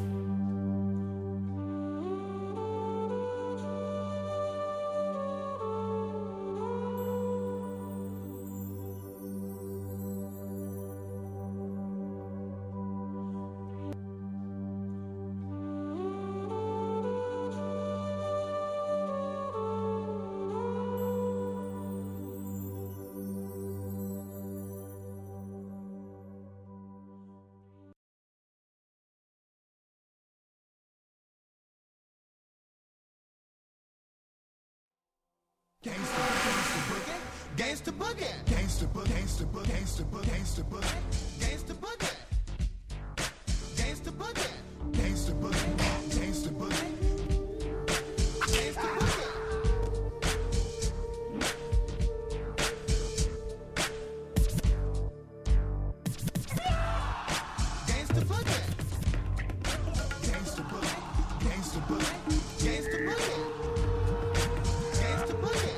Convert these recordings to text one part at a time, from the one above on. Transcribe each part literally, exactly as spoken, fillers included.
Gangsta boogie, gangsta boogie, gangsta boogie, gangsta boogie, gangsta boogie, gangsta boogie, gangsta boogie, gangsta boogie, gangsta boogie, gangsta boogie. Gangsta boogie, gangsta boogie, gangsta boogie, gangsta boogie, gangsta boogie.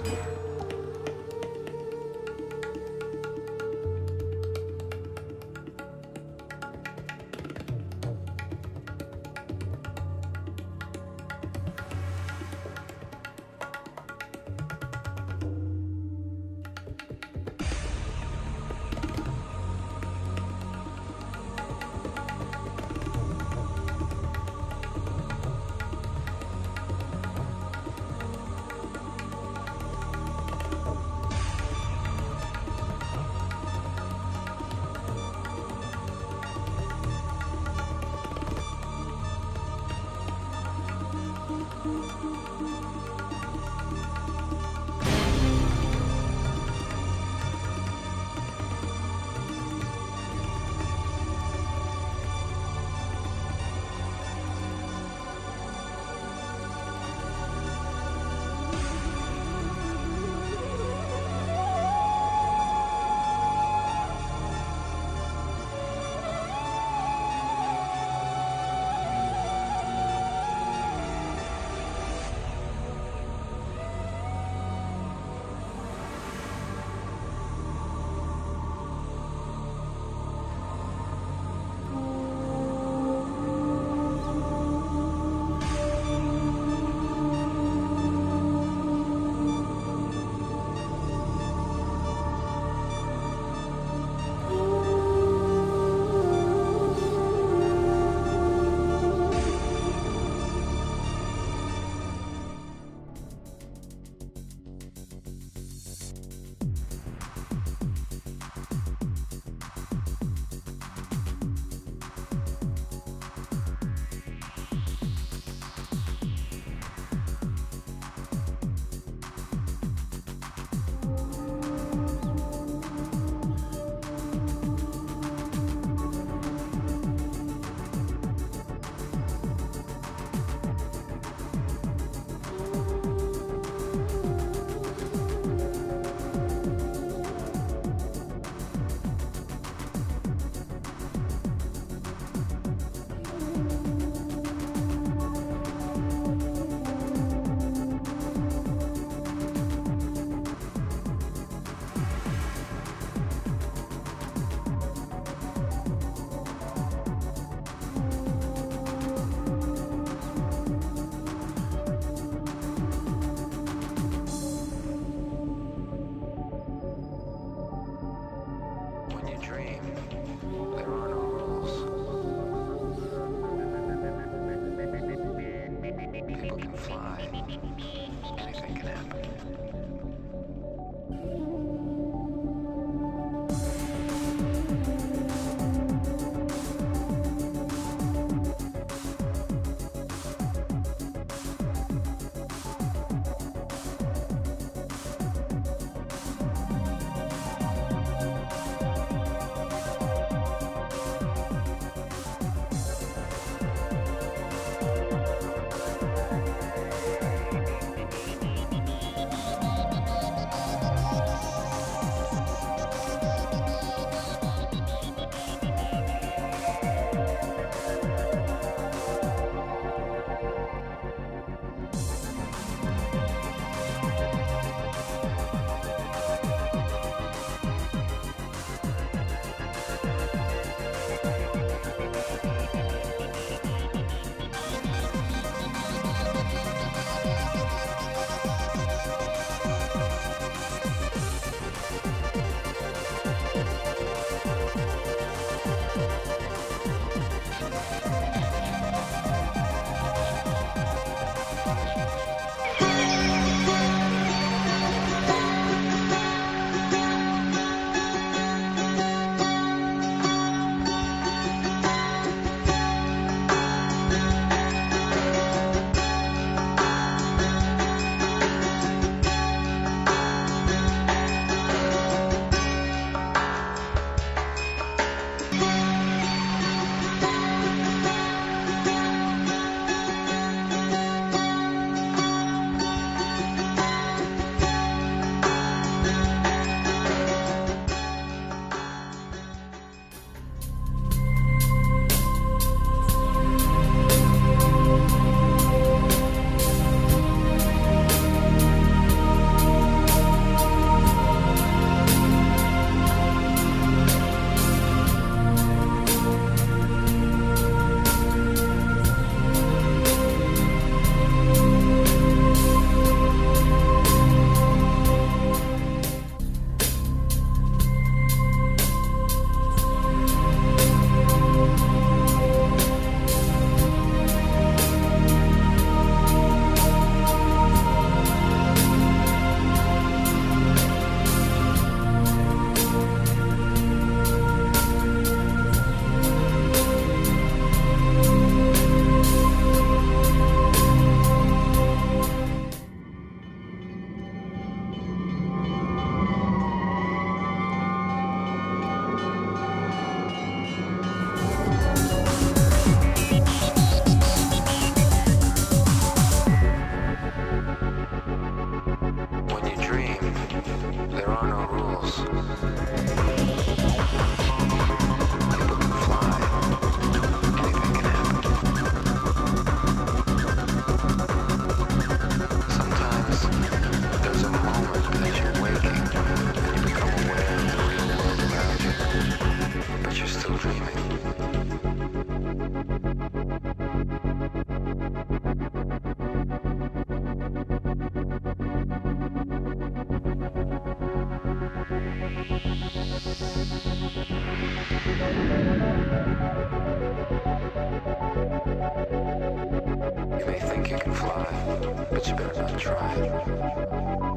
You may think you can fly, but you better not try.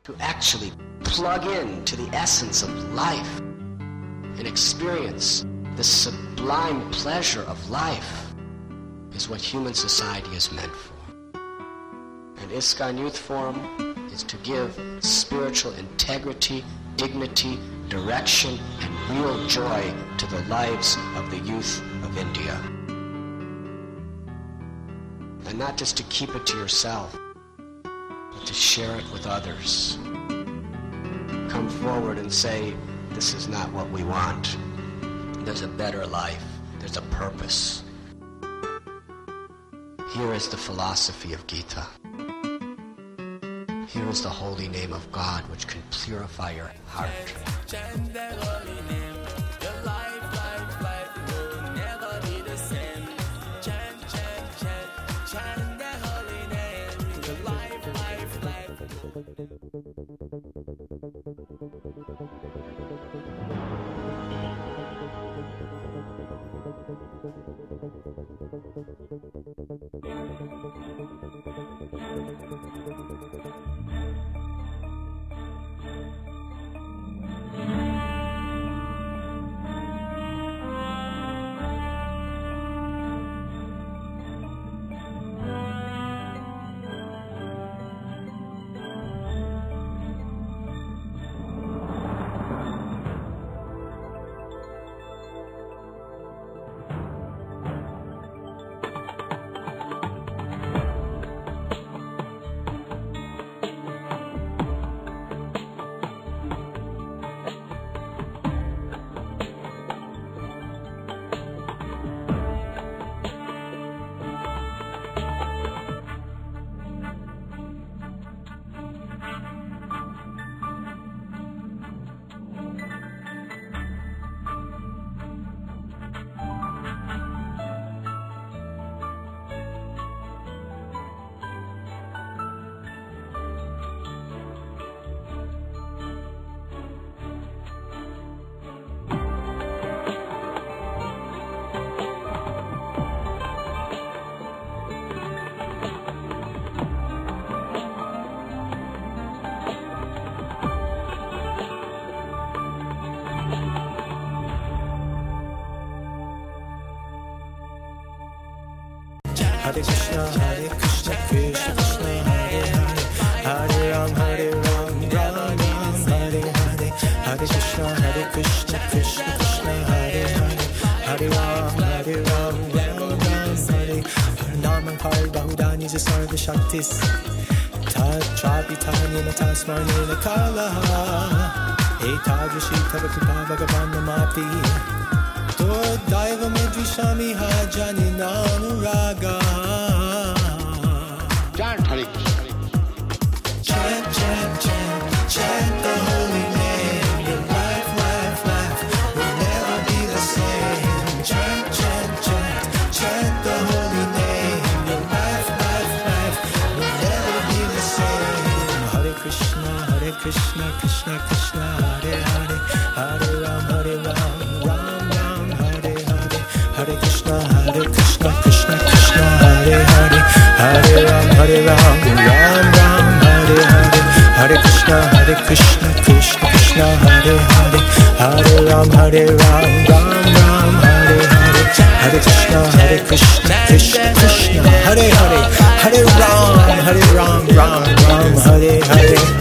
to actually plug in to the essence of life and experience the sublime pleasure of life is what human society is meant for. And ISKCON Youth Forum is to give spiritual integrity, dignity, direction, and real joy to the lives of the youth of India. And not just to keep it to yourself, but to share it with others. Come forward and say, this is not what we want. There's a better life. There's a purpose. Here is the philosophy of Gita. Here is the holy name of God which can purify your heart. Chant that holy name. Your life, life, life will never be the same. Chant, chant, chant, chant that holy name. Your life, life, life. Hare Krishna, Hare Krishna, Krishna Krishna, Hare Hare, Hare Ram, Hare Ram, Ram Ram, Hare Hare, Hare Krishna, Hare Krishna, Krishna Krishna, Hare Hare, Hare Ram, Hare Ram, Ram Ram, Hare. Har Naam Har Bahudani J Sarva Shaktis, Tat Chapitani Natasmani Nakala, Etadrishi Tavakupa Bhagavan Namati. Daiva Medvishami Hajani Nanuraga. Chant Hare Krishna. Chant, chant, chant, chant the holy name. Your life, life, life will never be the same. Chant, chant, chant, chant the holy name. Your life, life, life will never be the same. Hare Krishna, Hare Krishna, Krishna Krishna, Hare Hare, Hare Ram, Hare Ram, Ram Ram. Hare Krishna, Hare Krishna, Krishna Krishna, Hare Hare, Hare Ram, Hare Ram, Ram Ram, Hare Hare, Hare Krishna, Hare Krishna, Krishna Krishna, Hare Hare, Hare Ram, Hare Ram, Ram Ram, Hare Hare, Hare Krishna, Hare Krishna, Krishna Krishna, Hare Hare, Hare Ram, Hare Ram, Ram Ram, Hare Hare.